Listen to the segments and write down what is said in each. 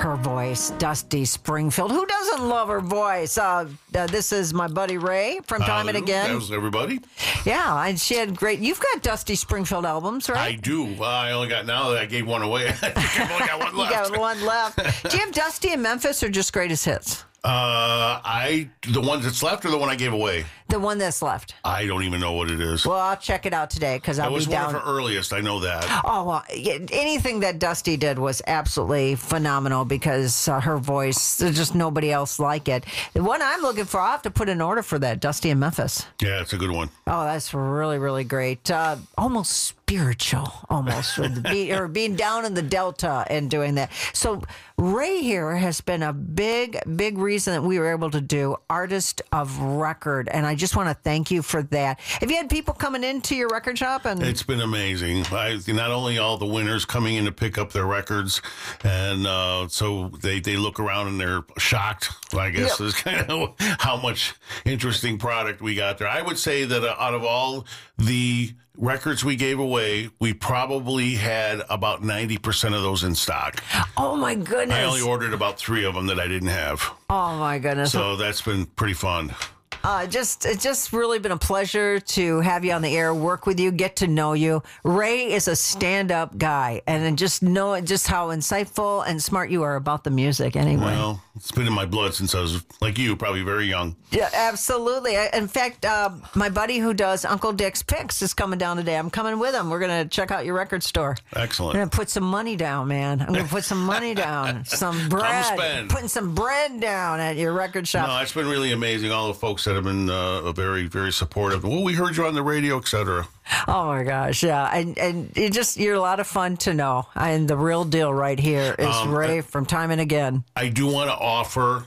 her voice, Dusty Springfield. Who doesn't love her voice? This is my buddy Ray from Time and Again. How's everybody? Yeah, and she had great. You've got Dusty Springfield albums, right? I do. I only got now that I gave one away. I think I've only got one left. You got one left. Do you have Dusty in Memphis or just greatest hits? The one that's left or the one I gave away? The one that's left. I don't even know what it is. Well, I'll check it out today because I'll be down. It was one of her earliest. I know that. Oh, well, anything that Dusty did was absolutely phenomenal because her voice, there's just nobody else like it. The one I'm looking for, I'll have to put an order for that, Dusty in Memphis. Yeah, it's a good one. Oh, that's really, really great. Almost spiritual, almost, with being down in the Delta and doing that. So Ray here has been a big, big reason that we were able to do Artist of Record, and I just want to thank you for that. Have you had people coming into your record shop? And it's been amazing. Not only all the winners coming in to pick up their records, and so they look around and they're shocked, I guess, is kind of how much interesting product we got there. I would say that out of all the records we gave away, we probably had about 90% of those in stock. Oh, my goodness. I only ordered about 3 of them that I didn't have. Oh, my goodness. So that's been pretty fun. It's just really been a pleasure to have you on the air, work with you, get to know you. Ray is a stand-up guy, and just know just how insightful and smart you are about the music anyway. Well, it's been in my blood since I was, like you, probably very young. Yeah, absolutely. In fact, my buddy who does Uncle Dick's Picks is coming down today. I'm coming with him. We're going to check out your record store. Excellent. I'm going to put some money down, man. I'm going to put some money down, some bread. Come spend. Putting some bread down at your record shop. No, it's been really amazing. All the folks that have been very, very supportive. Well, we heard you on the radio, etc. Oh my gosh, yeah, and you're a lot of fun to know. And the real deal right here is Ray from Time and Again. I do want to offer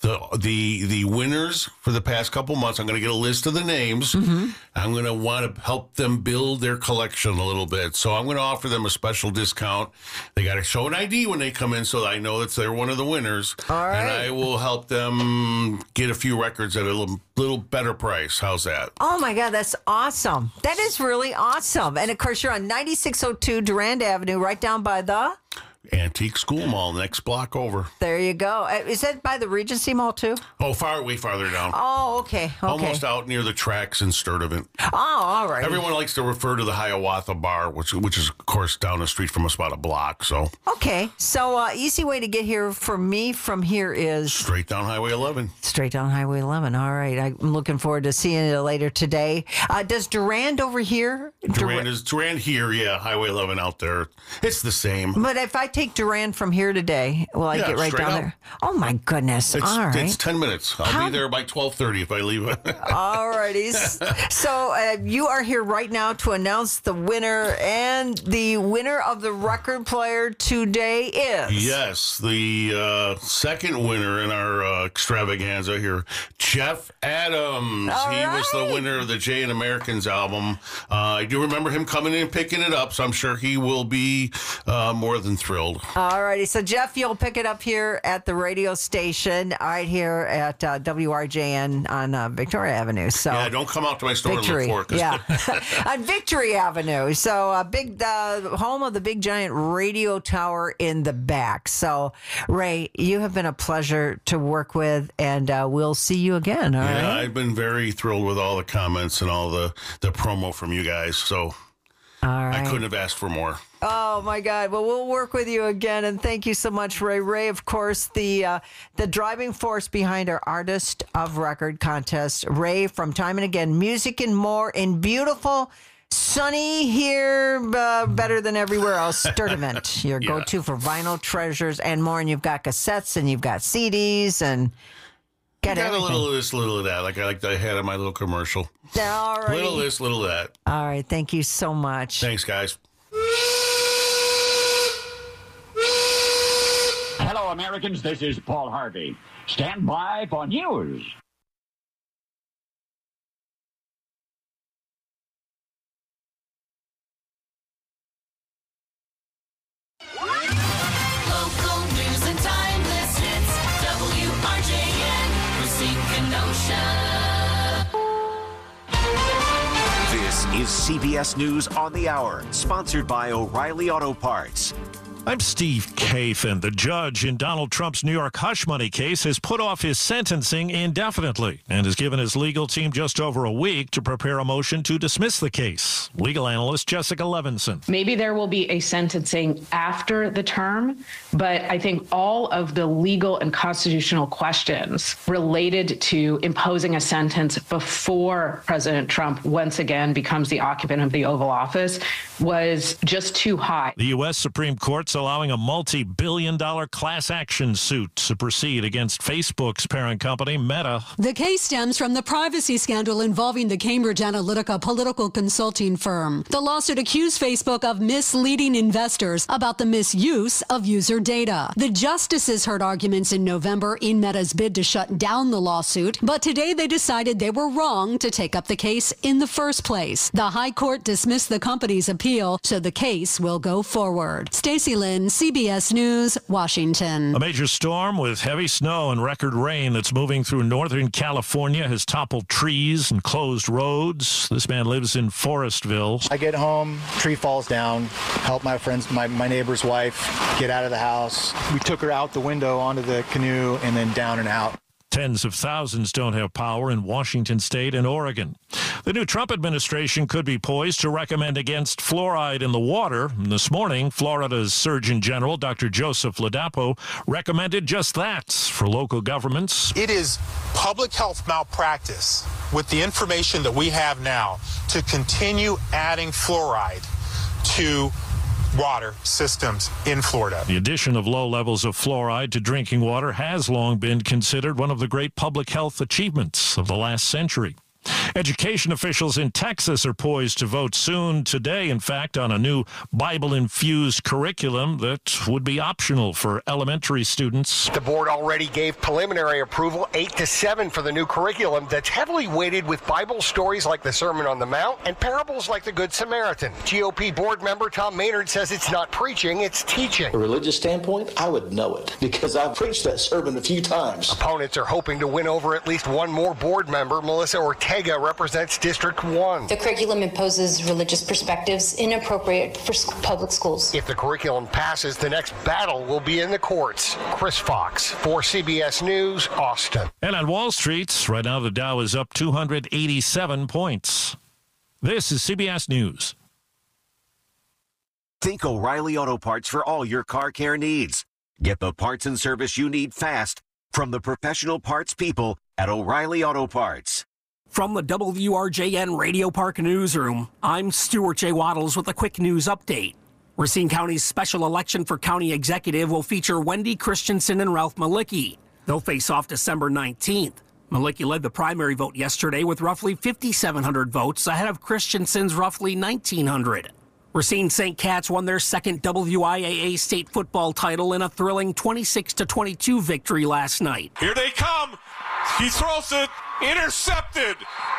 the winners for the past couple months. I'm going to get a list of the names. Mm-hmm. I'm going to want to help them build their collection a little bit. So I'm going to offer them a special discount. They got to show an ID when they come in so that I know that they're one of the winners. All right. And I will help them get a few records at a little better price. How's that? Oh my God, that's awesome. That is really awesome. And of course, you're on 9602 Durand Avenue, right down by the Antique School Mall, next block over. There you go. Is that by the Regency Mall too? Oh, way farther down. Oh, okay. Almost out near the tracks in Sturtevant. Oh, all right. Everyone likes to refer to the Hiawatha Bar, which is, of course, down the street from us about a block. So okay. So easy way to get here for me from here is straight down Highway 11. Straight down Highway 11. All right. I'm looking forward to seeing you later today. Does Durand over here? Durand here, yeah. Highway 11 out there. It's the same. But if I take Durand from here today, will I get right down there? Oh, my goodness. All right. It's 10 minutes. I'll be there by 12:30 if I leave. All righty. So you are here right now to announce the winner, and the winner of the record player today is... Yes, the second winner in our extravaganza here, Jeff Adams. All he was the right. winner of the Jay and Americans album. I do remember him coming in and picking it up, so I'm sure he will be more than thrilled. All righty. So, Jeff, you'll pick it up here at the radio station right here at WRJN on Victoria Avenue. So yeah, don't come out to my store Victory. and look for it. Yeah, on Victory Avenue. So, big home of the big giant radio tower in the back. So, Ray, you have been a pleasure to work with, and we'll see you again. All right? I've been very thrilled with all the comments and all the promo from you guys. So, all right. I couldn't have asked for more. Oh, my God. Well, we'll work with you again, and thank you so much, Ray. Ray, of course, the driving force behind our Artist of Record contest. Ray from Time and Again, music and more in beautiful, sunny here, better than everywhere else, Sturtevant, your go-to for vinyl treasures and more. And you've got cassettes, and you've got CDs, and... Got a little of this, little of that, like I had on my little commercial. All right. Little of this, little of that. All right. Thank you so much. Thanks, guys. Hello, Americans. This is Paul Harvey. Stand by for news. Local news and timeless hits. WRJN, Racine Kenosha. This is CBS News on the Hour, sponsored by O'Reilly Auto Parts. I'm Steve Kathan. The judge in Donald Trump's New York hush money case has put off his sentencing indefinitely and has given his legal team just over a week to prepare a motion to dismiss the case. Legal analyst Jessica Levinson. Maybe there will be a sentencing after the term, but I think all of the legal and constitutional questions related to imposing a sentence before President Trump once again becomes the occupant of the Oval Office was just too high. The U.S. Supreme Court's allowing a multi-billion-dollar class action suit to proceed against Facebook's parent company, Meta. The case stems from the privacy scandal involving the Cambridge Analytica political consulting firm. The lawsuit accused Facebook of misleading investors about the misuse of user data. The justices heard arguments in November in Meta's bid to shut down the lawsuit, but today they decided they were wrong to take up the case in the first place. The High Court dismissed the company's appeal, so the case will go forward. Stacey Lynn, CBS News, Washington. A major storm with heavy snow and record rain that's moving through northern California has toppled trees and closed roads. This man lives in Forestville. I get home, tree falls down, help my friends, my neighbor's wife get out of the house. We took her out the window onto the canoe and then down and out. Tens of thousands don't have power in Washington state and Oregon. The new Trump administration could be poised to recommend against fluoride in the water. And this morning, Florida's Surgeon General, Dr. Joseph Ladapo, recommended just that for local governments. It is public health malpractice with the information that we have now to continue adding fluoride to water systems in Florida. The addition of low levels of fluoride to drinking water has long been considered one of the great public health achievements of the last century. Education officials in Texas are poised to vote soon today, in fact, on a new Bible-infused curriculum that would be optional for elementary students. The board already gave preliminary approval 8-7 for the new curriculum that's heavily weighted with Bible stories like the Sermon on the Mount and parables like the Good Samaritan. GOP board member Tom Maynard says it's not preaching, it's teaching. From a religious standpoint, I would know it because I've preached that sermon a few times. Opponents are hoping to win over at least one more board member. Melissa Ortega represents District 1. The curriculum imposes religious perspectives inappropriate for public schools. If the curriculum passes, the next battle will be in the courts. Chris Fox for CBS News, Austin. And on Wall Street, right now the Dow is up 287 points. This is CBS News. Think O'Reilly Auto Parts for all your car care needs. Get the parts and service you need fast from the professional parts people at O'Reilly Auto Parts. From the WRJN Radio Park Newsroom, I'm Stuart J. Waddles with a quick news update. Racine County's special election for county executive will feature Wendy Christensen and Ralph Malicki. They'll face off December 19th. Malicki led the primary vote yesterday with roughly 5,700 votes ahead of Christensen's roughly 1,900. Racine St. Cats won their second WIAA state football title in a thrilling 26-22 victory last night. Here they come. He throws it. Intercepted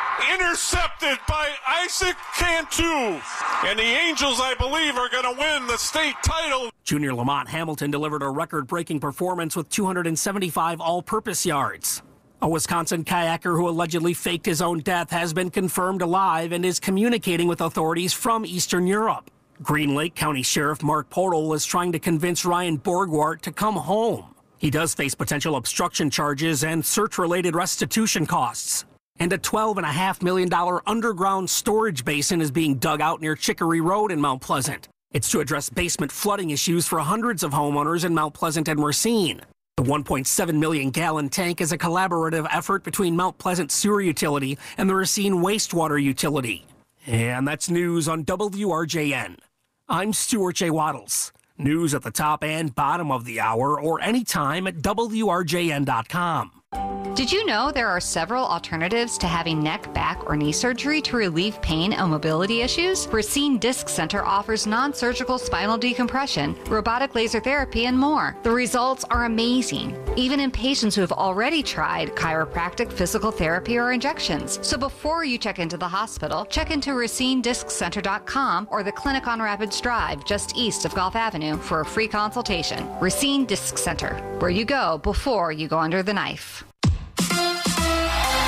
by Isaac Cantu. And the Angels, I believe, are going to win the state title. Junior Lamont Hamilton delivered a record-breaking performance with 275 all-purpose yards. A Wisconsin kayaker who allegedly faked his own death has been confirmed alive and is communicating with authorities from Eastern Europe. Green Lake County Sheriff Mark Portal is trying to convince Ryan Borgwart to come home. He does face potential obstruction charges and search-related restitution costs. And a $12.5 million underground storage basin is being dug out near Chicory Road in Mount Pleasant. It's to address basement flooding issues for hundreds of homeowners in Mount Pleasant and Racine. The 1.7 million gallon tank is a collaborative effort between Mount Pleasant Sewer Utility and the Racine Wastewater Utility. And that's news on WRJN. I'm Stuart J. Waddles. News at the top and bottom of the hour or anytime at WRJN.com. Did you know there are several alternatives to having neck, back, or knee surgery to relieve pain and mobility issues? Racine Disc Center offers non-surgical spinal decompression, robotic laser therapy, and more. The results are amazing, even in patients who have already tried chiropractic, physical therapy, or injections. So before you check into the hospital, check into RacineDiscCenter.com or the clinic on Rapids Drive just east of Gulf Avenue for a free consultation. Racine Disc Center, where you go before you go under the knife.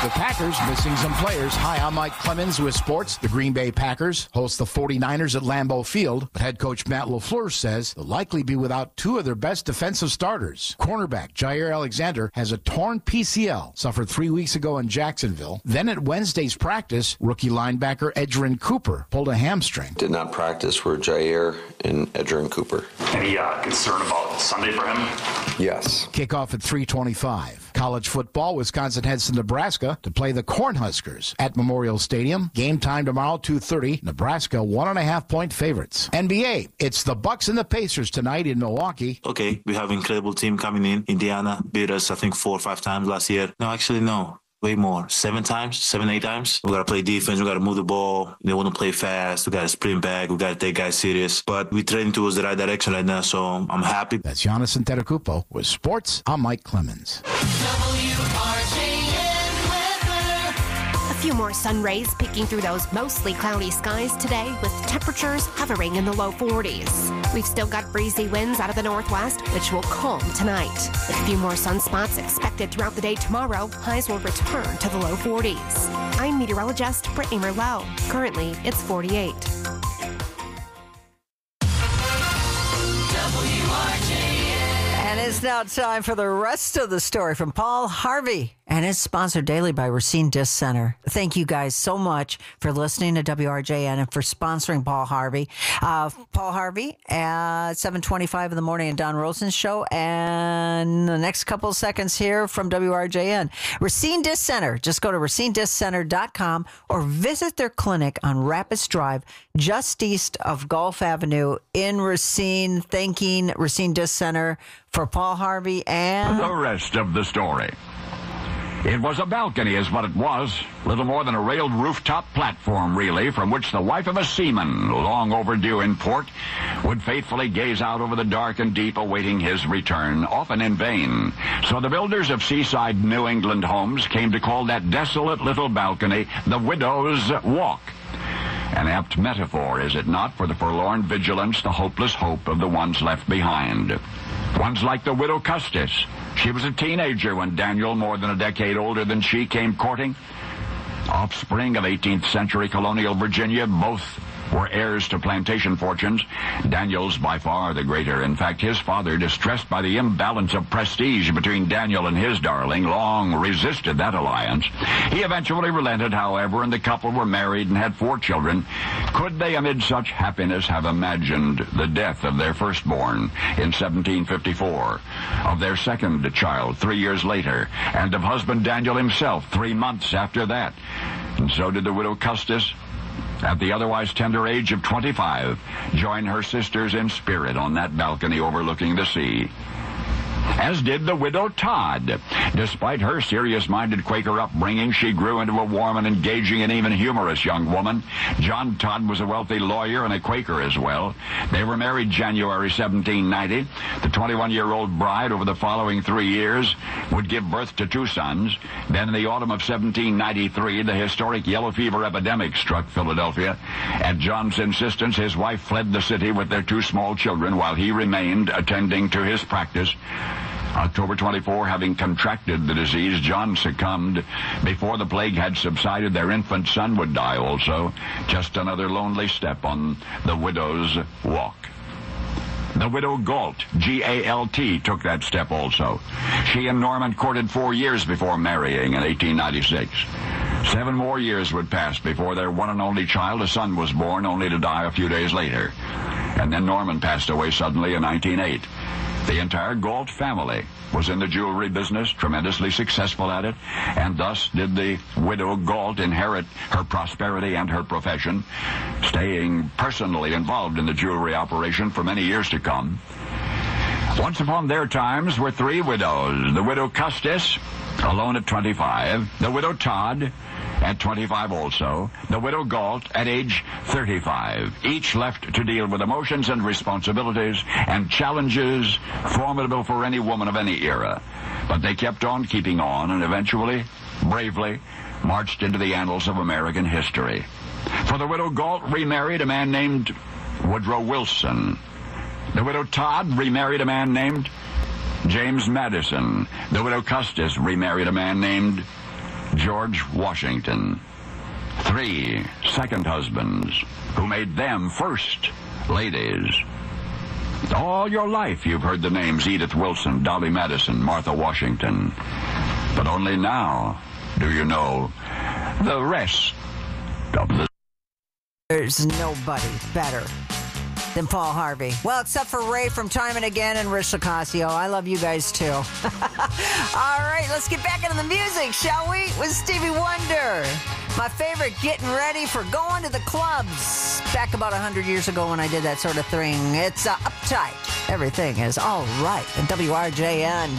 The Packers missing some players. Hi, I'm Mike Clemens with sports. The Green Bay Packers host the 49ers at Lambeau Field, but head coach Matt LaFleur says they'll likely be without two of their best defensive starters. Cornerback Jair Alexander has a torn PCL, suffered 3 weeks ago in Jacksonville. Then at Wednesday's practice, rookie linebacker Edgerrin Cooper pulled a hamstring. Did not practice for Jair and Edgerrin Cooper. Any concern about Sunday for him? Yes. Kickoff at 3:25. College football, Wisconsin heads to Nebraska to play the Cornhuskers at Memorial Stadium. Game time tomorrow, 2:30. Nebraska 1.5-point favorites. NBA, it's the Bucks and the Pacers tonight in Milwaukee. Okay, we have an incredible team coming in. Indiana beat us, I think, 4 or 5 times last year. No, actually, no. Way more. 7 times, 8 times. We got to play defense. We got to move the ball. They want to play fast. We got to sprint back. We got to take guys serious. But we're trending towards the right direction right now, so I'm happy. That's Giannis Antetokounmpo with sports. I'm Mike Clemens. A few more sun rays peeking through those mostly cloudy skies today, with temperatures hovering in the low 40s. We've still got breezy winds out of the northwest, which will calm tonight. With a few more sunspots expected throughout the day tomorrow, highs will return to the low 40s. I'm meteorologist Brittany Merlot. Currently, it's 48. And it's now time for the rest of the story from Paul Harvey. And it's sponsored daily by Racine Disc Center. Thank you guys so much for listening to WRJN and for sponsoring Paul Harvey. Paul Harvey at 7:25 in the morning at Don Rosen's show. And the next couple of seconds here from WRJN. Racine Disc Center. Just go to racinedisccenter.com or visit their clinic on Rapids Drive, just east of Gulf Avenue in Racine. Thanking Racine Disc Center for Paul Harvey and the rest of the story. It was a balcony is what it was. Little more than a railed rooftop platform, really, from which the wife of a seaman, long overdue in port, would faithfully gaze out over the dark and deep awaiting his return, often in vain. So the builders of seaside New England homes came to call that desolate little balcony the Widow's Walk. An apt metaphor, is it not, for the forlorn vigilance, the hopeless hope of the ones left behind. Ones like the widow Custis. She was a teenager when Daniel, more than a decade older than she, came courting. Offspring of 18th century colonial Virginia, both were heirs to plantation fortunes. Daniel's by far the greater. In fact, his father, distressed by the imbalance of prestige between Daniel and his darling, long resisted that alliance. He eventually relented, however, and the couple were married and had 4 children. Could they, amid such happiness, have imagined the death of their firstborn in 1754, of their second child 3 years later, and of husband Daniel himself 3 months after that? And so did the widow Custis, at the otherwise tender age of 25, join her sisters in spirit on that balcony overlooking the sea. As did the widow Todd. Despite her serious-minded Quaker upbringing, she grew into a warm and engaging and even humorous young woman. John Todd was a wealthy lawyer and a Quaker as well. They were married January 1790. The 21-year-old bride, over the following 3 years, would give birth to 2 sons. Then in the autumn of 1793, the historic yellow fever epidemic struck Philadelphia. At John's insistence, his wife fled the city with their 2 small children while he remained attending to his practice. October 24, having contracted the disease, John succumbed. Before the plague had subsided, their infant son would die also. Just another lonely step on the widow's walk. The widow Galt, G-A-L-T, took that step also. She and Norman courted 4 years before marrying in 1896. 7 more years would pass before their one and only child, a son, was born, only to die a few days later. And then Norman passed away suddenly in 1908. The entire Galt family was in the jewelry business, tremendously successful at it, and thus did the widow Galt inherit her prosperity and her profession, staying personally involved in the jewelry operation for many years to come. Once upon their times were 3 widows. The widow Custis, alone at 25, the widow Todd, at 25 also, the widow Galt at age 35, each left to deal with emotions and responsibilities and challenges formidable for any woman of any era. But they kept on keeping on and eventually, bravely, marched into the annals of American history. For the widow Galt remarried a man named Woodrow Wilson. The widow Todd remarried a man named James Madison. The widow Custis remarried a man named George Washington. 3 second husbands who made them first ladies. All your life you've heard the names Edith Wilson, Dolly Madison, Martha Washington. But only now do you know the rest of the... There's nobody better than Paul Harvey. Well, except for Ray from Time and Again and Rich Locascio. I love you guys, too. All right, let's get back into the music, shall we? With Stevie Wonder. My favorite, getting ready for going to the clubs. Back about 100 years ago when I did that sort of thing. It's uptight. Everything is all right. And WRJN.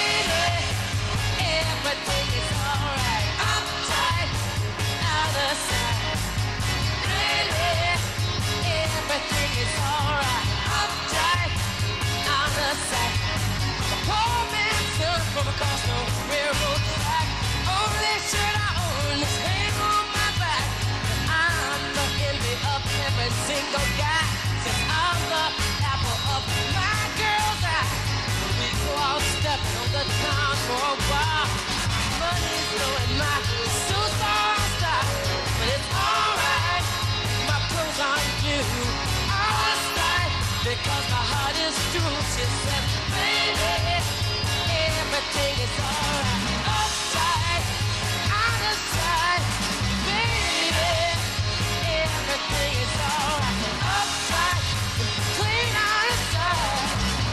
Across no railroad track. Only shirt I own is hang on my back. I'm the envy of every single guy. Since I'm the apple of my girl's eye. We go out stepping on the town for a while. Money's blowing my suits all style. But it's alright, my clothes aren't new. Alright, because my heart is true. She said, baby, everything is alright. Upside, out of sight, baby. Everything is alright. Upside, clean out of sight.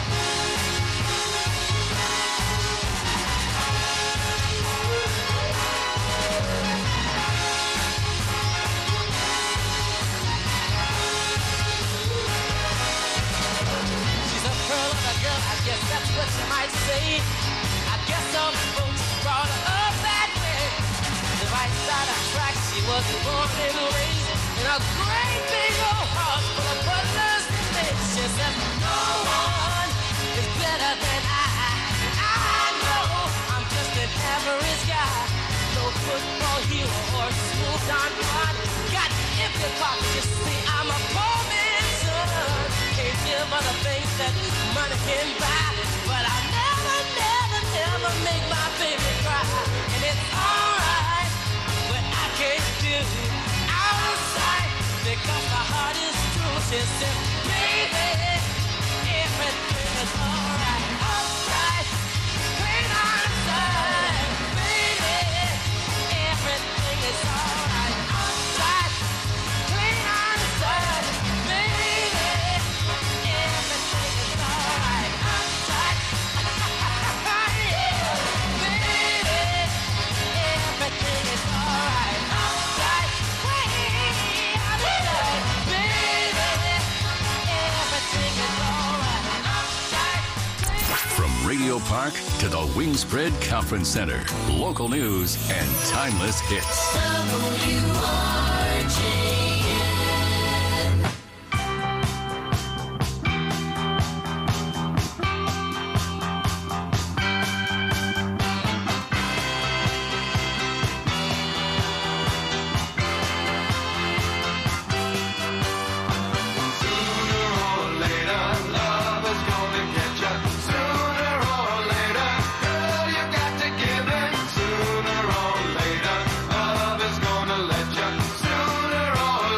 She's a pearl of a girl, I guess that's what you might say. Guess some folks brought her up that way. The right side of track, she was born and raised in a great big old house full of butlers and maids. She says, no one is better than I know I'm just an average guy. No football hero or school Don Juan. Got empty pockets, you see, I'm a poor man's son. Can't give other things that money can buy. But I never make my baby cry. And it's alright what I can't do out of sight, because my heart is true. She said, baby, everything is alright. Outside, clean out of sight, baby, everything is alright. Outside, clean out of sight, baby, everything is alright. Outside, From Radio Park to the Wingspread Conference Center, local news and timeless hits. Sooner or later, love is gonna let you. Sooner or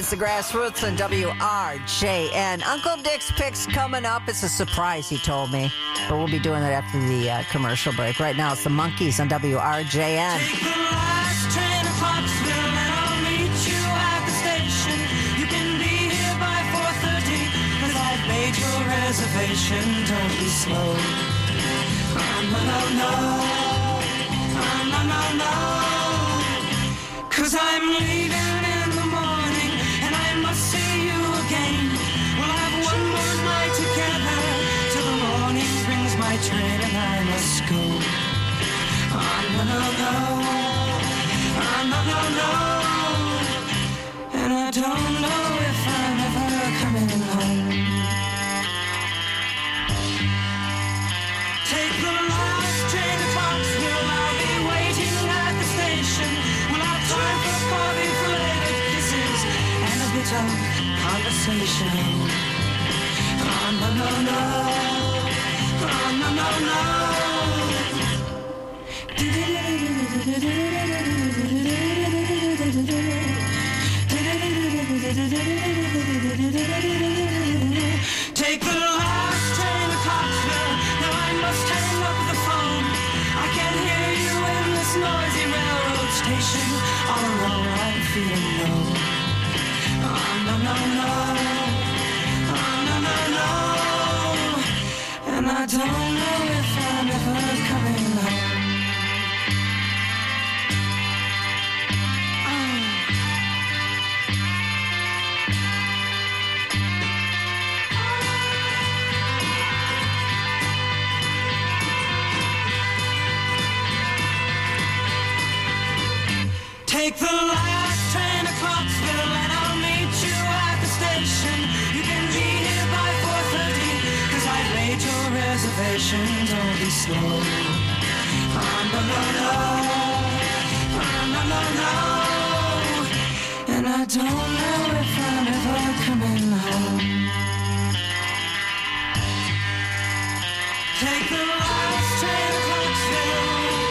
It's the Grassroots on WRJN. Uncle Dick's Picks coming up. It's a surprise, he told me. But we'll be doing that after the commercial break. Right now, it's the Monkees on WRJN. Take the last train to Clarksville and I'll meet you at the station. You can be here by 4:30 because I've made your reservation. Don't be slow. No. 'Cause I'm leaving in the morning and I must see you again. We'll have one more night together till the morning brings my train and I must go. No. And I don't know if I'm ever coming home. Take the last train to Clarksville. I'll be waiting at the station. We'll have time for coffee, flavoured kisses, and a bit of conversation. Take the last train to Clarksville. Now I must hang up the phone. I can't hear you in this noisy railroad station. All alone I'm feeling low. No. And I don't know if I'm ever coming home. Take the last train to Clarksville and I'll meet you at the station. You can be here by 4:30 'cause I've made your reservation. Don't be slow. No. And I don't know if I'm ever coming home. Take the last train to Clarksville.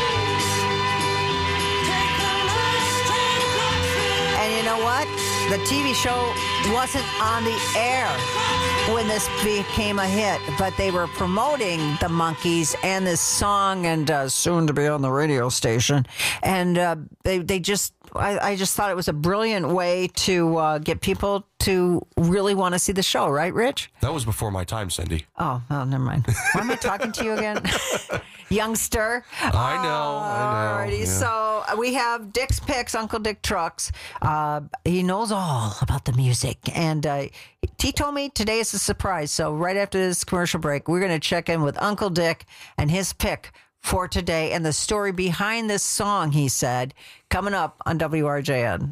And you know what? The TV show wasn't on the air when this became a hit, but they were promoting the Monkees and this song, and soon to be on the radio station. And I just thought it was a brilliant way to get people to really want to see the show, right, Rich? That was before my time, Cindy. Oh, well, never mind. Why am I talking to you again? Youngster. I know. Alrighty, Yeah. so we have Dick's Picks, Uncle Dick Trucks. He knows all about the music, and he told me today is a surprise. So right after this commercial break, we're going to check in with Uncle Dick and his pick for today and the story behind this song, he said, coming up on WRJN.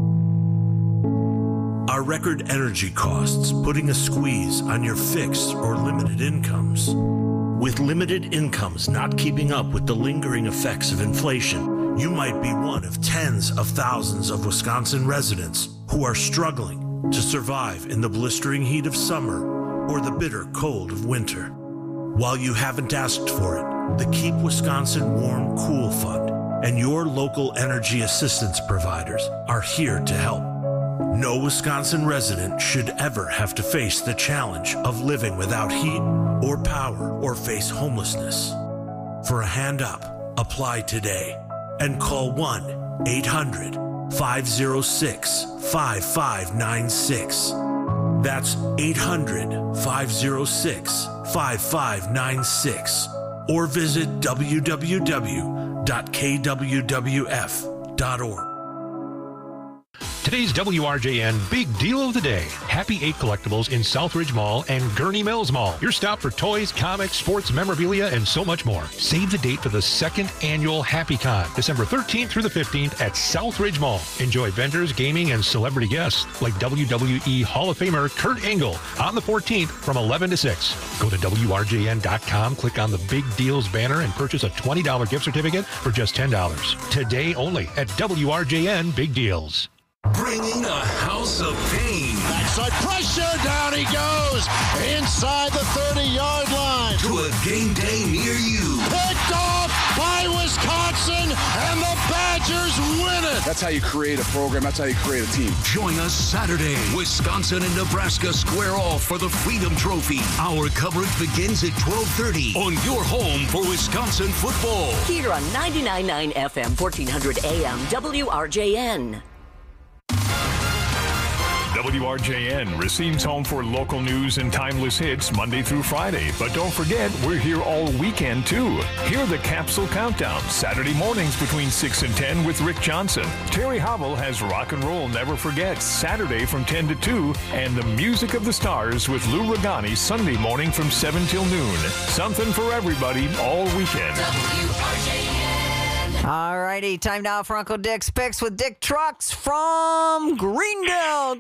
Are record energy costs putting a squeeze on your fixed or limited incomes? With limited incomes not keeping up with the lingering effects of inflation, you might be one of tens of thousands of Wisconsin residents who are struggling to survive in the blistering heat of summer or the bitter cold of winter. While you haven't asked for it, the Keep Wisconsin Warm Cool Fund and your local energy assistance providers are here to help. No Wisconsin resident should ever have to face the challenge of living without heat or power or face homelessness. For a hand up, apply today and call 1-800-506-5596. That's 800-506-5596. Or visit www.kwwf.org. Today's WRJN Big Deal of the Day. Happy 8 Collectibles in Southridge Mall and Gurney Mills Mall. Your stop for toys, comics, sports, memorabilia, and so much more. Save the date for the second annual Happy Con, December 13th through the 15th at Southridge Mall. Enjoy vendors, gaming, and celebrity guests like WWE Hall of Famer Kurt Angle on the 14th from 11 to 6. Go to WRJN.com, click on the Big Deals banner, and purchase a $20 gift certificate for just $10. Today only at WRJN Big Deals. Bringing a house of pain. Backside pressure, down he goes. Inside the 30-yard line. To a game day near you. Picked off by Wisconsin, and the Badgers win it. That's That's how you create a program. That's how you create a team. Join us Saturday. Wisconsin and Nebraska square off for the Freedom Trophy. Our coverage begins at 12:30 on your home for Wisconsin football. Here on 99.9 FM, 1400 AM, WRJN. WRJN receives home for local news and timeless hits Monday through Friday. But don't forget, we're here all weekend, too. Hear the Capsule Countdown, Saturday mornings between 6 and 10 with Rick Johnson. Terry Hobble has Rock and Roll Never Forget, Saturday from 10 to 2. And the Music of the Stars with Lou Regani, Sunday morning from 7 till noon. Something for everybody all weekend. All righty, time now for Uncle Dick's Picks with Dick Trucks from Greendale.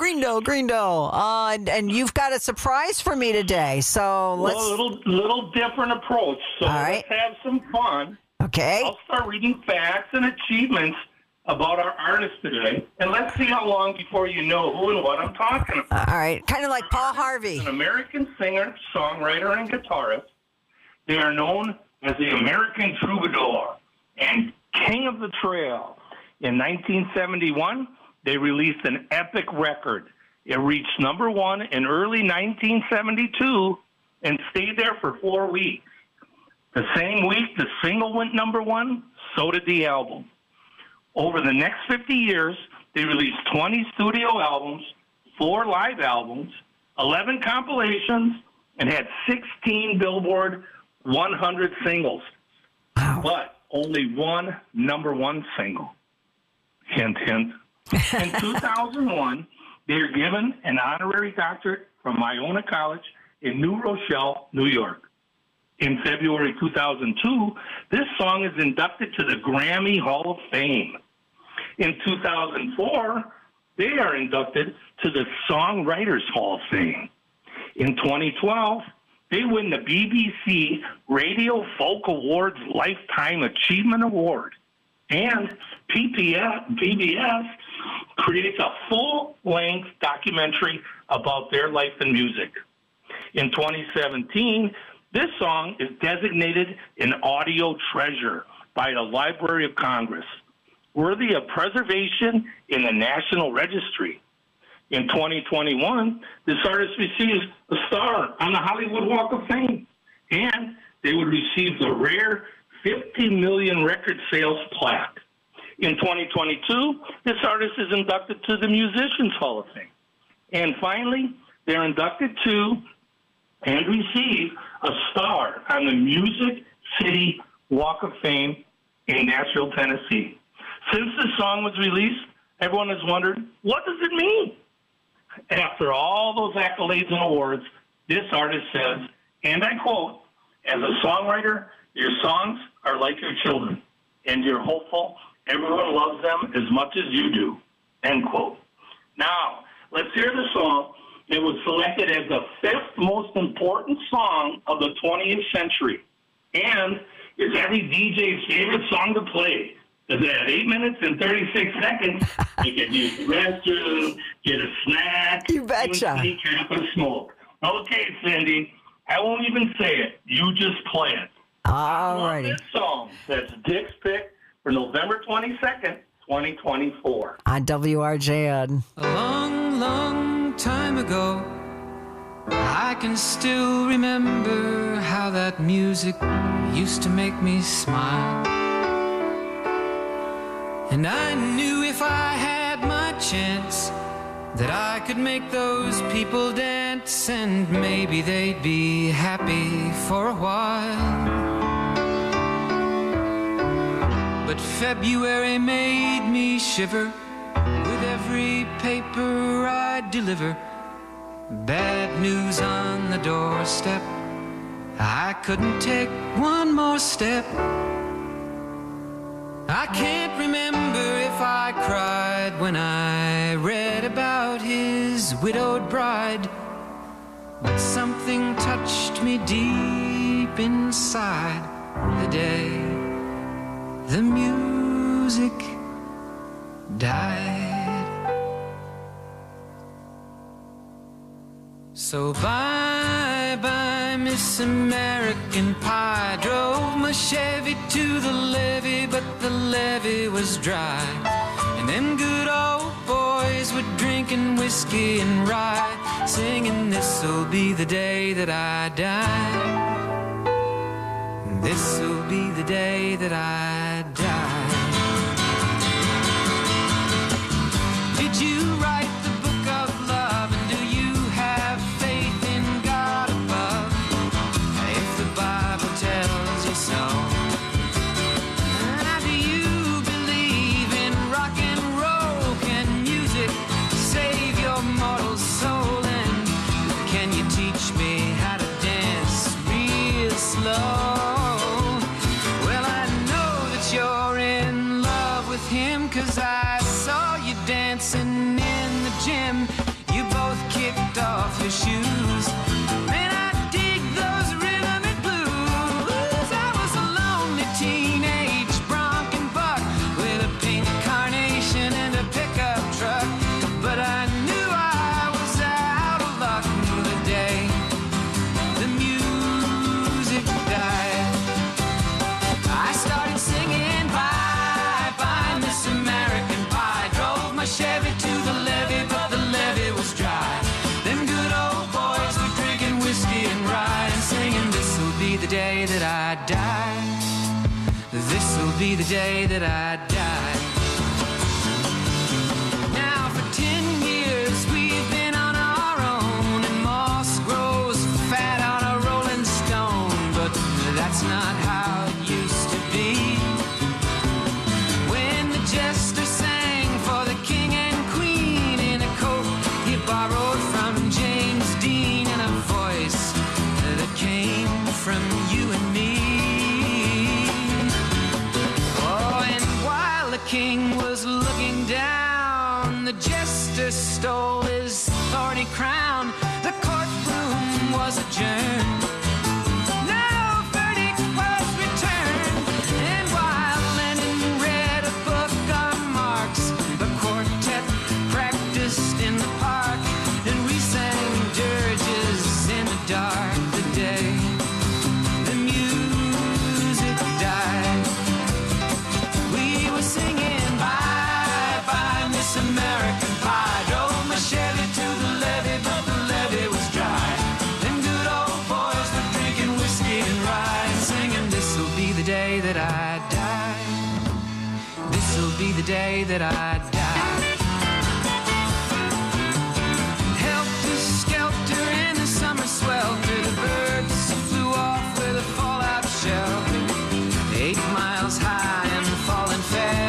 And you've got a surprise for me today, so let's... Well, a little different approach, so let's have some fun. Okay. I'll start reading facts and achievements about our artists today, and let's see how long before you know who and what I'm talking about. All right, kind of like Paul Harvey. An American singer, songwriter, and guitarist. They are known as the American Troubadour and King of the Trail. In 1971, they released an epic record. It reached number one in early 1972 and stayed there for 4 weeks. The same week the single went number one, so did the album. Over the next 50 years, they released 20 studio albums, 4 live albums, 11 compilations, and had 16 Billboard 100 singles. Wow. But only one number one single. Hint, hint. In 2001, they were given an honorary doctorate from Iona College in New Rochelle, New York. In February 2002, this song is inducted to the Grammy Hall of Fame. In 2004, they are inducted to the Songwriters Hall of Fame. In 2012, they win the BBC Radio Folk Awards Lifetime Achievement Award. And PBS creates a full-length documentary about their life and music. In 2017, this song is designated an audio treasure by the Library of Congress, worthy of preservation in the National Registry. In 2021, this artist receives a star on the Hollywood Walk of Fame, and they would receive the rare 50 million record sales plaque. In 2022, this artist is inducted to the Musicians Hall of Fame. And finally, they're inducted to and receive a star on the Music City Walk of Fame in Nashville, Tennessee. Since the song was released, everyone has wondered, what does it mean? After all those accolades and awards, this artist says, and I quote, as a songwriter, your songs are like your children, and you're hopeful everyone loves them as much as you do, end quote. Now, let's hear the song. It was selected as the 5th most important song of the 20th century, and it's every DJ's favorite song to play. Because at 8 minutes and 36 seconds, you can use the restroom, get a snack, you betcha, sneak half a smoke. Okay, Cindy, I won't even say it. You just play it. All righty. This song, that's Dick's Pick for November 22nd, 2024. On WRJN. A long, long time ago, I can still remember how that music used to make me smile. And I knew if I had my chance that I could make those people dance, and maybe they'd be happy for a while. But February made me shiver with every paper I deliver. Bad news on the doorstep, I couldn't take one more step. I can't remember if I cried when I read about his widowed bride, but something touched me deep inside the day the music died. So bye-bye, Miss American Pie. Drove my Chevy to the levee, but the levee was dry. And them good old boys were drinking whiskey and rye, singing, this'll be the day that I die. This'll be the day that I die. Did you write the book of love, and do you have faith in God above? If the Bible tells you so. Do you believe in rock and roll? Can music save your mortal soul? And can you teach me how to dance real slow? Well, I know that you're in love with him, 'cause I saw you dancing in the gym. You both kicked off your shoes. Man, I dig those rhythm and blues. I was a lonely teenage bronc and buck with a pink carnation and a pickup truck, but I knew I was out of luck the day the music died. I started singing bye bye Miss American Pie, drove my Chevy to the levee, but the levee was dry. Them good old boys were drinking whiskey and rye and singing, this'll be the day that I die. This'll be the day that I die. Now for 10 years we've been on our own, and moss grows fat on a rolling stone, but that's not how it used to be. When the jester sang for the king and queen in a coat he borrowed from James Dean, and a voice that came from you and me. Oh, and while the king was looking down, the jester stole his thorny crown. The courtroom was adjourned. No verdict was returned. And while Lenin read a book on Marx, the quartet practiced in the park, and we sang dirges in the dark the day the music died. We were singing bye bye Miss American Pie, drove my Chevy to the levee, but the levee was dry. Them good old boys were drinking whiskey and rye and singing, this'll be the day that I die. This'll be the day that I die. Helter skelter in the summer swelter, the birds flew off with a fallout shelter, 8 miles high and falling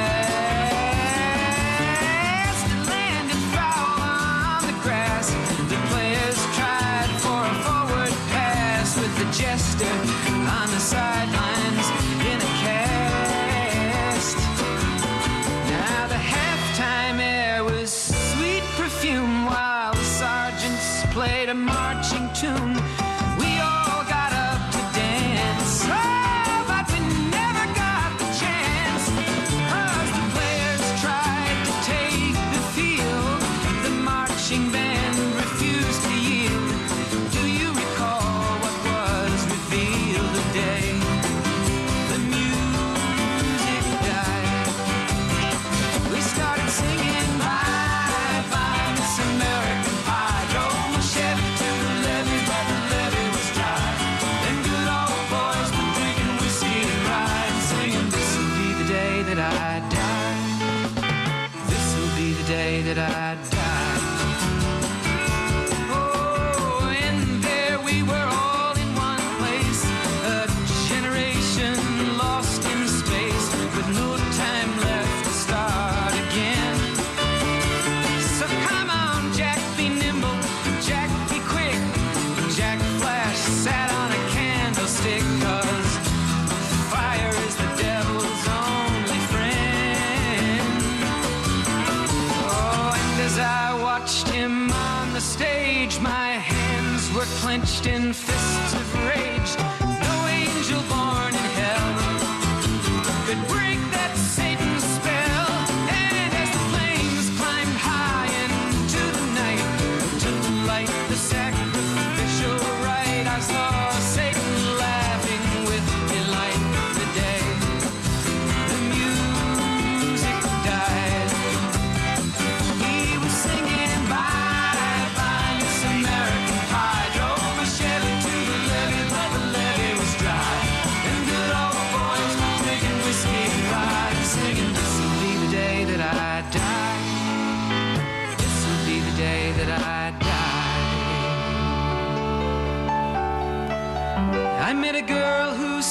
fast, and landed foul on the grass. The players tried for a forward pass, with the jester on the sidelines in a cast. Now the halftime air was sweet perfume, while the sergeants played a marching tune. We all got up to dance, oh, but we never got the chance, 'cause the players tried to take the field. The marching band refused to yield. Do you recall what was revealed the day the music died? We started singing bye bye Miss American Pie, drove my Chevy to the levee, but the levee was dry. Them good old boys were drinking whiskey and rye and singing, this'll be the day that I die. This'll be the day that I die. Oh, and there we were all in one place, a generation lost in space, with no time left to start again. So come on, Jack, be nimble, Jack, be quick. Jack Flash sat on a candlestick, 'cause fire is the devil's only friend. Oh, and as I watched him on the stage, my hands were clenched in fists of rage. No angel born in hell could break that Satan's spell. And as the flames climbed high into the night to light the sacrificial rite, I saw Satan laughing with delight the day the music died.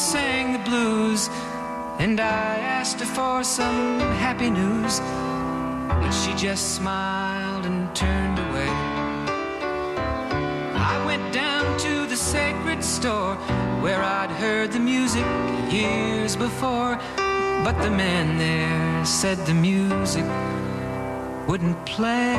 sang the blues, and I asked her for some happy news, but she just smiled and turned away. I went down to the sacred store where I'd heard the music years before, but the man there said the music wouldn't play.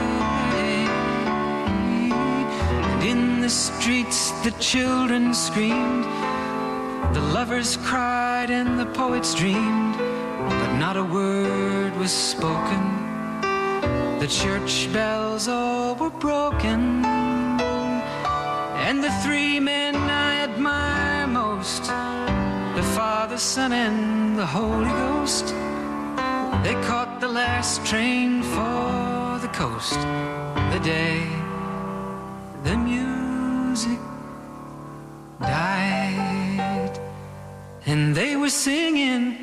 And in the streets the children screamed, the lovers cried and the poets dreamed, but not a word was spoken. The church bells all were broken, and the three men I admire most, the Father, Son, and the Holy Ghost, they caught the last train for the coast the day the music died. And they were singing,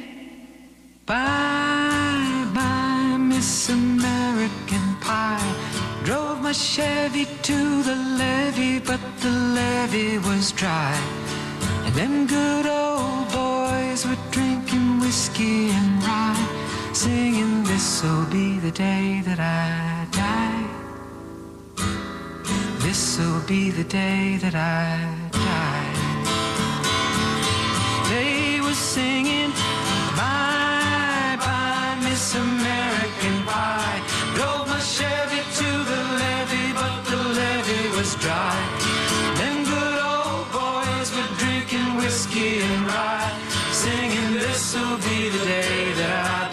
bye, bye, Miss American Pie. Drove my Chevy to the levee, but the levee was dry. And them good old boys were drinking whiskey and rye, singing, this'll be the day that I die. This'll be the day that I die. They were singing, bye, bye, Miss American Pie. Drove my Chevy to the levee, but the levee was dry. Them good old boys were drinking whiskey and rye, singing, this'll be the day that I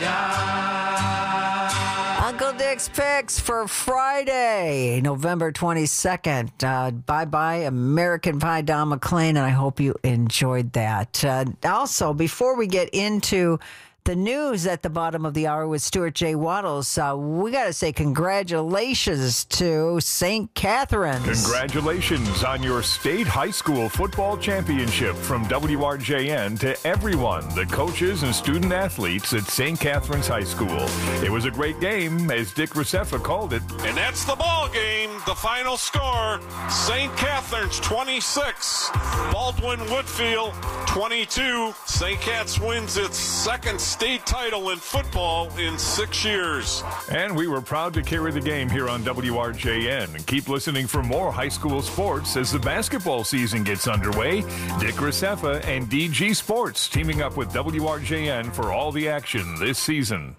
die. Uncle Dick's picks for Friday, November 22nd. Bye-bye, American Pie, Don McLean, and I hope you enjoyed that. Also, before we get into the news at the bottom of the hour with Stuart J. Waddles, we got to say congratulations to St. Catherine's. Congratulations on your state high school football championship from WRJN to everyone, the coaches and student athletes at St. Catherine's High School. It was a great game, as Dick Rosefa called it. And that's the ball game. The final score, St. Catherine's 26, Baldwin Woodfield 22. St. Cat's wins its second state title in football in 6 years. And we were proud to carry the game here on WRJN. And keep listening for more high school sports as the basketball season gets underway. Dick Rosefa and DG Sports teaming up with WRJN for all the action this season.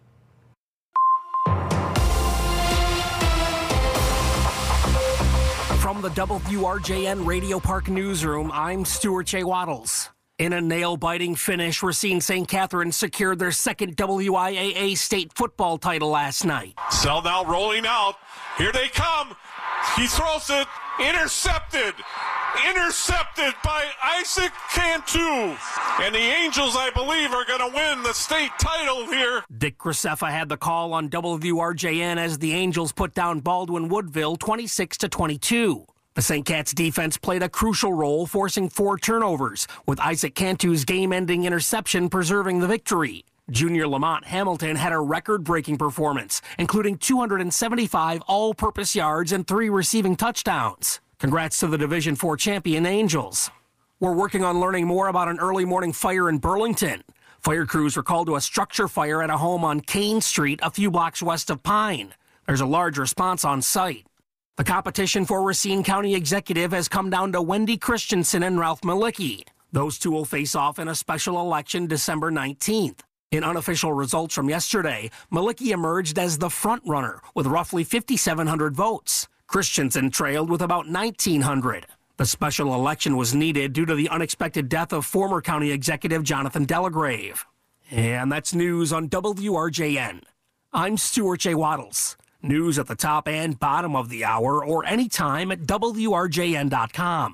From the WRJN Radio Park newsroom, I'm Stuart J. Waddles. In a nail-biting finish, Racine St. Catherine secured their second WIAA state football title last night. Sell now rolling out. Here they come. He throws it. Intercepted. Intercepted by Isaac Cantu. And the Angels, I believe, are going to win the state title here. Dick Rosefa had the call on WRJN as the Angels put down Baldwin Woodville 26-22. The St. Cat's defense played a crucial role, forcing 4 turnovers, with Isaac Cantu's game-ending interception preserving the victory. Junior Lamont Hamilton had a record-breaking performance, including 275 all-purpose yards and 3 receiving touchdowns. Congrats to the Division IV champion Angels. We're working on learning more about an early morning fire in Burlington. Fire crews were called to a structure fire at a home on Kane Street, a few blocks west of Pine. There's a large response on site. The competition for Racine County Executive has come down to Wendy Christensen and Ralph Malicki. Those two will face off in a special election December 19th. In unofficial results from yesterday, Malicki emerged as the front-runner with roughly 5,700 votes. Christensen trailed with about 1,900. The special election was needed due to the unexpected death of former county executive Jonathan Delagrave. And that's news on WRJN. I'm Stuart J. Waddles. News at the top and bottom of the hour or anytime at WRJN.com.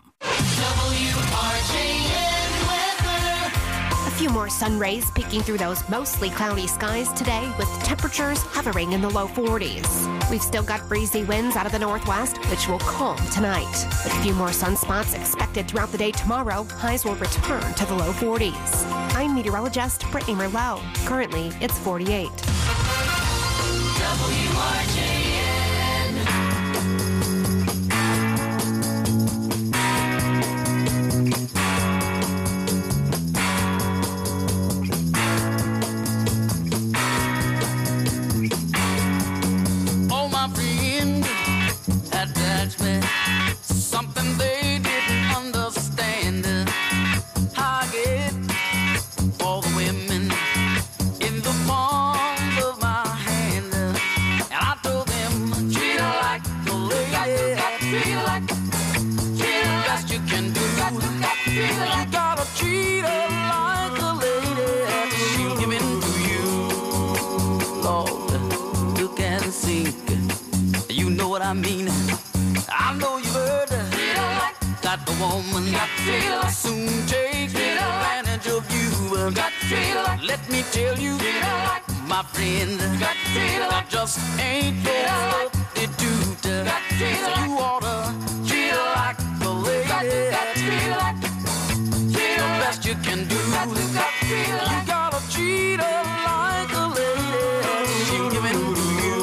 WRJN weather. A few more sun rays peeking through those mostly cloudy skies today with temperatures hovering in the low 40s. We've still got breezy winds out of the northwest, which will calm tonight. With a few more sunspots expected throughout the day tomorrow, highs will return to the low 40s. I'm meteorologist Brittany Merlot. Currently, it's 48. I mean? I know you've heard that the woman soon takes advantage of you. Let me tell you, my friend, that just ain't your substitute. So you oughta treat her like a lady. The best you can do, you gotta treat her like a lady. She'll give in to you,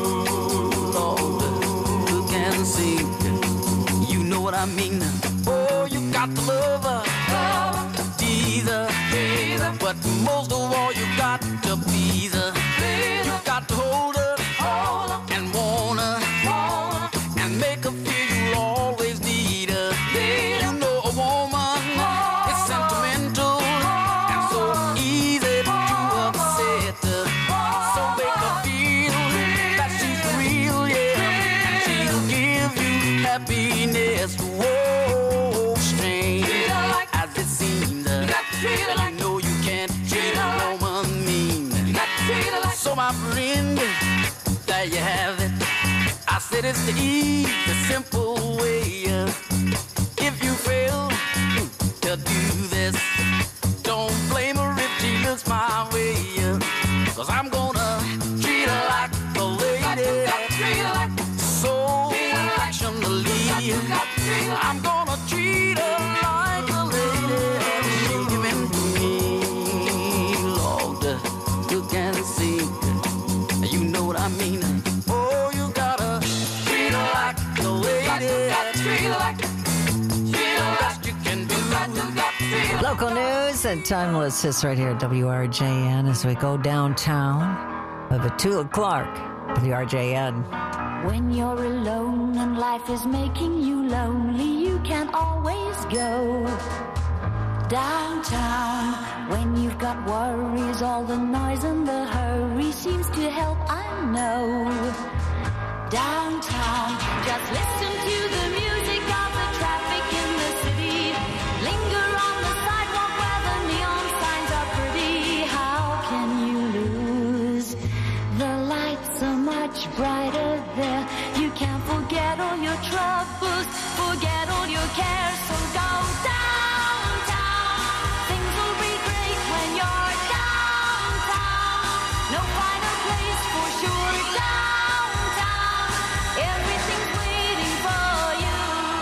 Lord, look and see. You know what I mean? Oh, you got to love her, tease her, but most of all, you got to please her. You got to hold her and want her and make her feel you always need her. You know a woman is sentimental and so easy to upset her. So make her feel that she's real, yeah, and she'll give you happiness. Whoa, strange as it seems, you know you can't treat a woman mean. So my friend, there you have it. I said it's the easy, simple way. If you fail to do this, don't blame her if she looks my way. 'Cause I'm gonna treat her like a lady, so affectionately. I'm gonna treat her like a lady. She'll give in to me, Lord, look and see. You know what I mean? Oh, you gotta treat her like a lady. Treat her like the best you can do. Local news and timeless hits right here at WRJN as we go downtown with Atula Clark, WRJN. When you're alone and life is making you lonely, you can always go downtown. When you've got worries, all the noise and the hurry seems to help, I know. Downtown, just listen to the music of the traffic in the city. Linger on the sidewalk where the neon signs are pretty. How can you lose? The lights are much brighter there. You can't forget all your troubles, forget all your cares, so go downtown. Things will be great when you're downtown. No finer place for sure, downtown. Everything's waiting for you.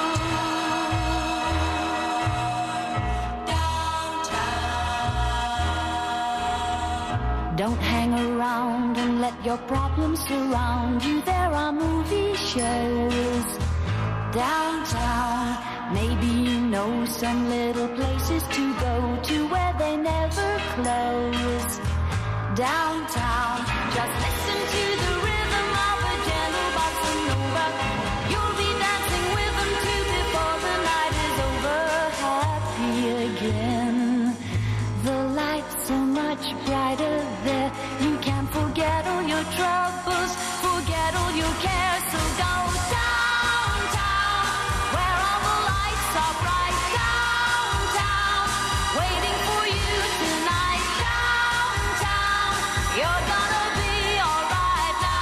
Downtown. Don't hang around and let your problems surround you. There are movie shows downtown. Maybe you know some little places to go to where they never close. Downtown, just listen to the rhythm of a gentle bossa nova. You'll be dancing with them too before the night is over. Happy again. The lights are much brighter there. You can't forget all your troubles, forget all your cares, so go downtown, where all the lights are bright. Downtown, waiting for you tonight. Downtown, you're gonna be alright now.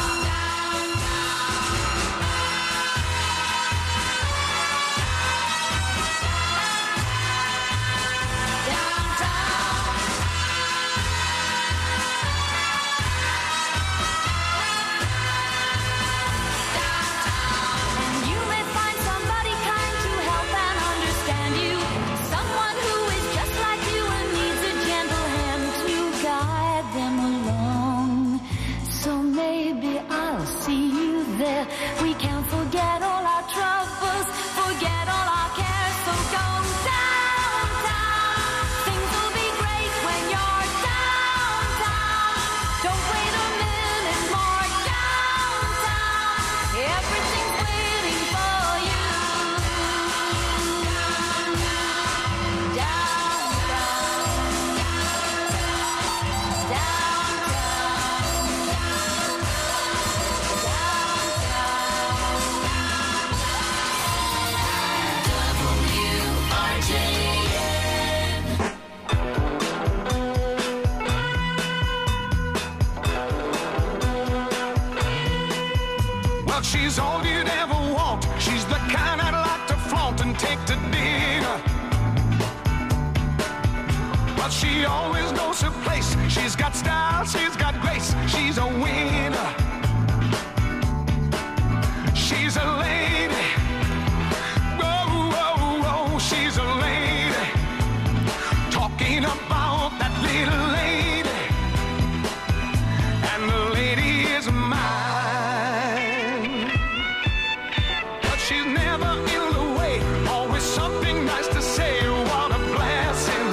Downtown, downtown. take to dinner. But she always knows her place. She's got style, she's got grace. She's a winner. She's a lady. Oh, oh, oh, she's a lady. Talking about that little lady. And the lady is mine. But she's never in the way. Always something nice to say. What a blessing.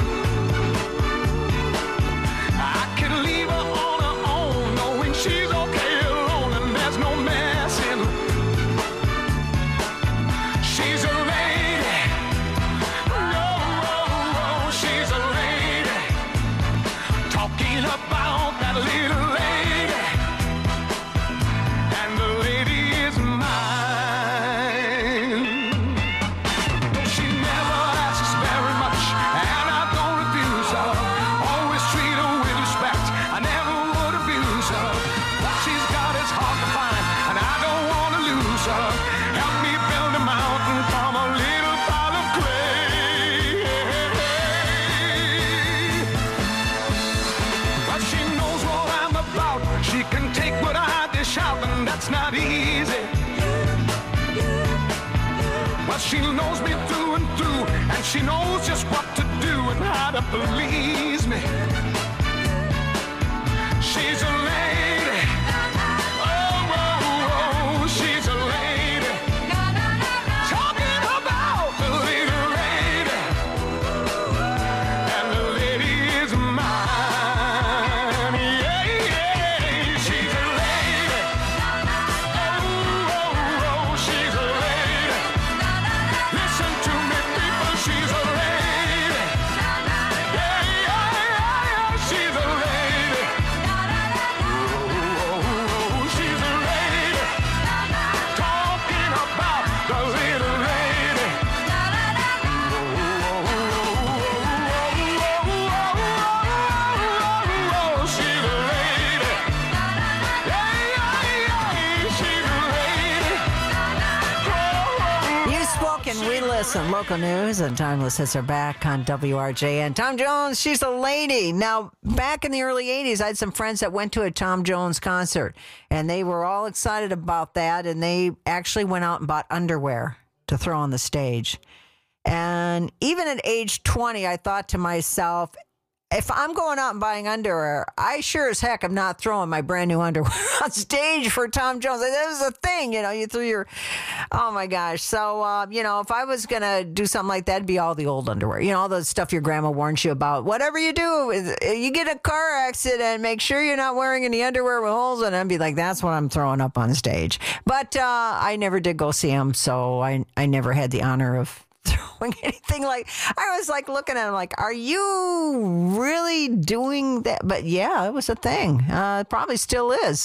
I can leave her on her own, knowing she's okay alone and there's no messing. She's a lady. Oh, oh, oh, she's a lady. Talking about that little lady. And the lady is mine. No, she never asks very much, and I don't refuse her. Always treat her with respect. I never would abuse her. What she's got is hard to find, and I don't want to lose her. Help me build a mountain from a little pile of clay. But she knows what I'm about. She can take what I dish out, and that's not easy. But she knows me through and through, and she knows just what to do and how to please me. She's a lady. Oh, oh, oh, she's a lady. Talking about the little lady. And the lady is mine. Yeah, yeah, she's a lady. Oh, oh, oh, she's a lady. Listen to me, people, she's a lady. Yeah, yeah, yeah, she's a lady. Oh, she's a lady. Talking about the little lady. Oh, she's a lady. Yeah, yeah, yeah, she's a lady. You spoke and we listen. Local news and Timeless Hits are back on WRJN. Tom Jones, she's a lady. Now, back in the early 80s, I had some friends that went to a Tom Jones concert, and they were all excited about that, and they actually went out and bought underwear to throw on the stage. And even at age 20, I thought to myself, if I'm going out and buying underwear, I sure as heck am not throwing my brand new underwear on stage for Tom Jones. That was a thing, you threw your, oh my gosh. So, if I was going to do something like that, it'd be all the old underwear, all the stuff your grandma warns you about. Whatever you do, you get a car accident, make sure you're not wearing any underwear with holes in it. I'd be like, that's what I'm throwing up on stage. But I never did go see him, so I never had the honor of throwing anything. Like, I was like looking at him like, are you really doing that? But yeah, it was a thing. It probably still is.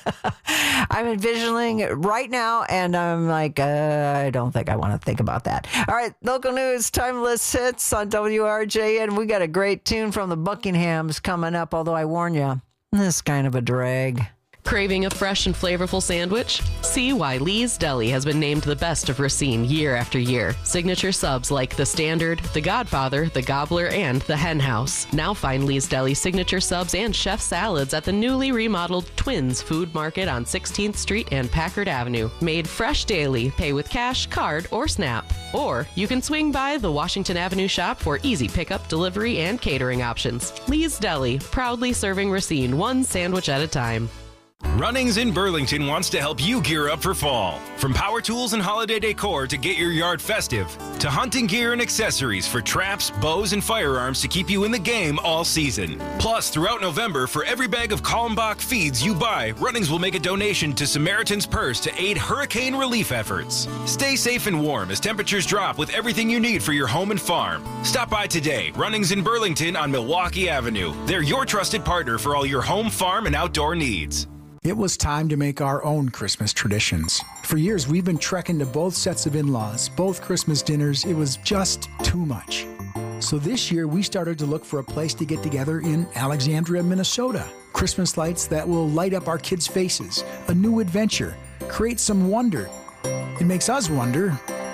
I'm envisioning it right now, and I'm like, I don't think I want to think about that. All right, local news, Timeless Hits on WRJN. We got a great tune from the Buckinghams coming up, although I warn you, this is kind of a drag. Craving a fresh and flavorful sandwich? See why Lee's Deli has been named the best of Racine year after year. Signature subs like The Standard, The Godfather, The Gobbler, and The Hen House. Now find Lee's Deli signature subs and chef salads at the newly remodeled Twins Food Market on 16th Street and Packard Avenue. Made fresh daily. Pay with cash, card, or SNAP. Or you can swing by the Washington Avenue shop for easy pickup, delivery, and catering options. Lee's Deli, proudly serving Racine one sandwich at a time. Runnings in Burlington wants to help you gear up for fall. From power tools and holiday decor to get your yard festive, to hunting gear and accessories for traps, bows, and firearms to keep you in the game all season. Plus, throughout November, for every bag of Kalmbach feeds you buy, Runnings will make a donation to Samaritan's Purse to aid hurricane relief efforts. Stay safe and warm as temperatures drop with everything you need for your home and farm. Stop by today, Runnings in Burlington on Milwaukee Avenue. They're your trusted partner for all your home, farm, and outdoor needs. It was time to make our own Christmas traditions. For years, we've been trekking to both sets of in-laws, both Christmas dinners. It was just too much. So this year, we started to look for a place to get together in Alexandria, Minnesota. Christmas lights that will light up our kids' faces, a new adventure, create some wonder. It makes us wonder,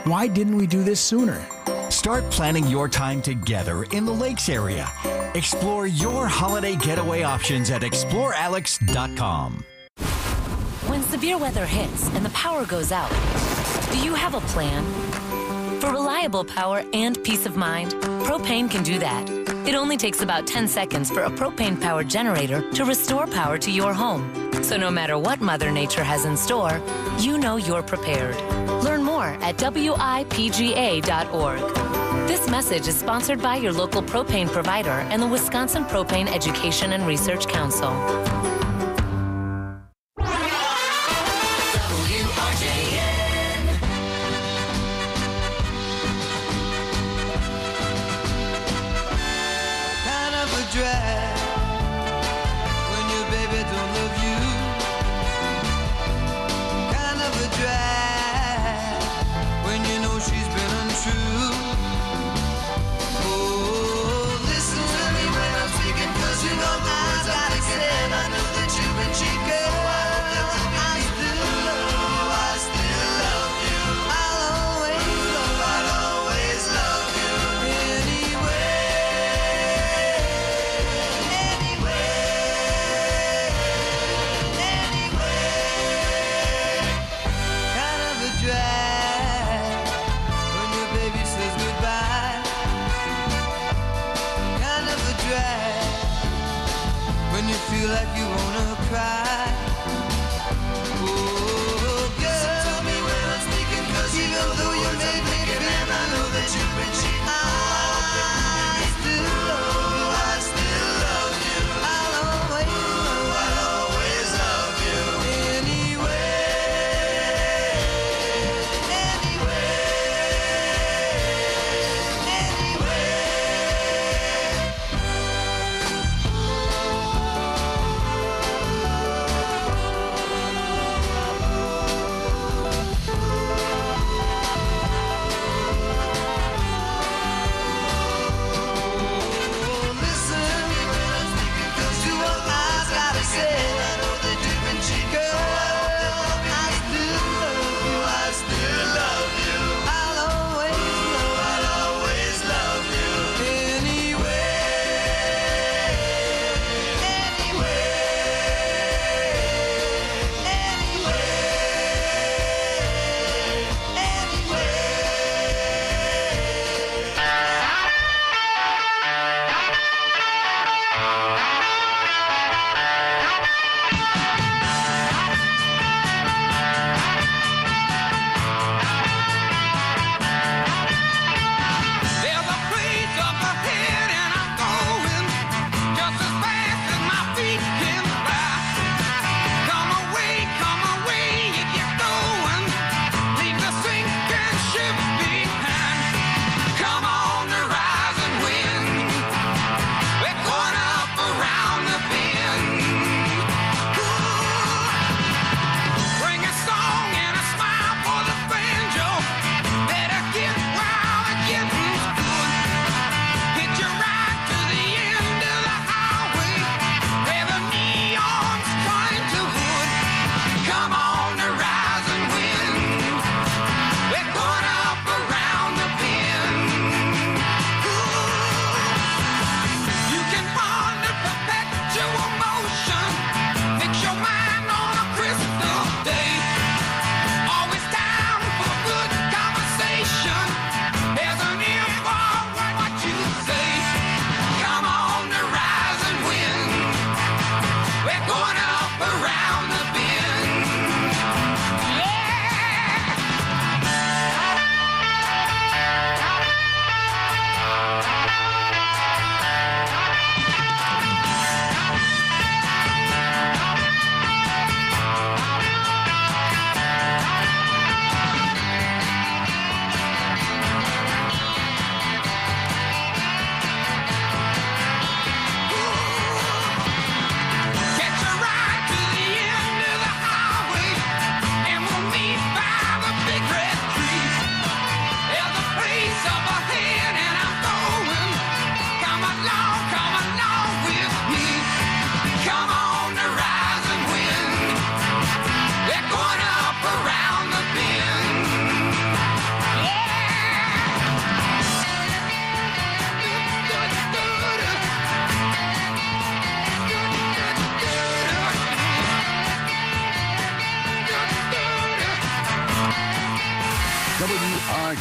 Why didn't we do this sooner? Start planning your time together in the Lakes area. Explore your holiday getaway options at explorealex.com. When severe weather hits and the power goes out, do you have a plan? For reliable power and peace of mind, Propane can do that. It only takes about 10 seconds for a propane-powered generator to restore power to your home. So no matter what Mother Nature has in store, you know you're prepared. Learn more at WIPGA.org. This message is sponsored by your local propane provider and the Wisconsin Propane Education and Research Council.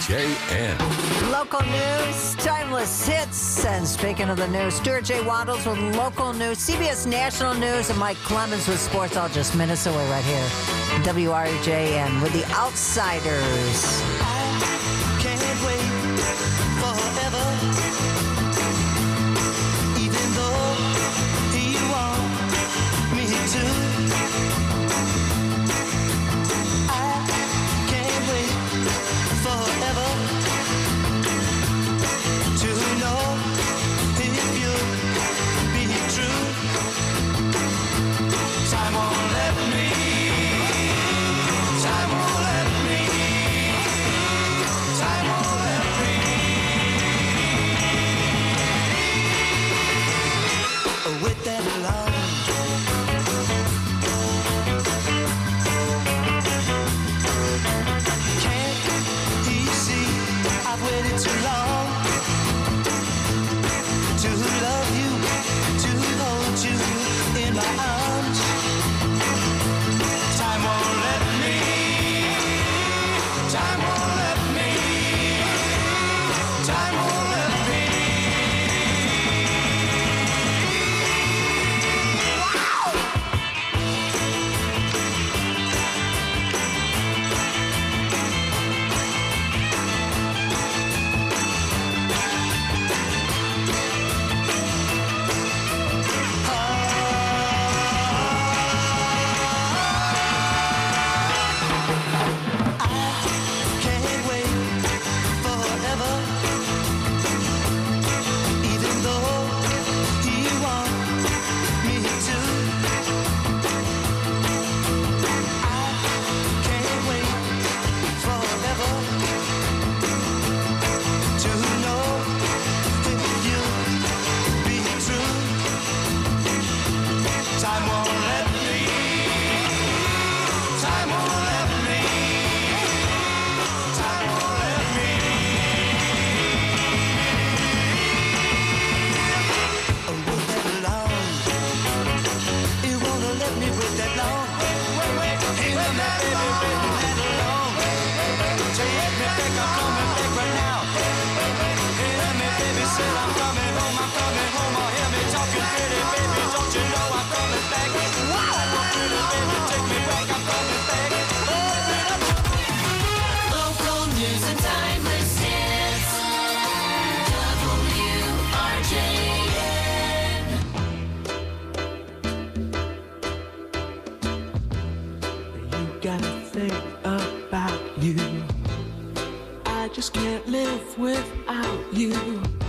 WRJN. Local news, timeless hits. And speaking of the news, Stuart J. Waddles with local news, CBS National News, and Mike Clemens with sports, all just minutes away right here. WRJN with the Outsiders. Can't wait forever, even though you want me to. I can't wait forever to know if you'll be true. Time won't let me. Time won't let me. Time won't let me. With that love, can't you see I've waited too long to love you, to hold you in my arms. Time won't let me. Time won't let me. Time won't let me. Can't wait forever, even though you want me to. I can't wait forever to know if you'll be true. Time won't let me. Time won't let me. Time won't let me. Wait that long. It won't let me wait that long. Wait, hear me, baby, that long. Take me back, I'm coming back right now. Hear me, baby, said I'm coming home, I'm coming home. Oh, hear me talking pretty, baby, don't you know I'm coming back? Wow, pretty, baby, take me back, I'm coming back. Local news and timeless hits. WRJN. You gotta think about you. I just can't live without you.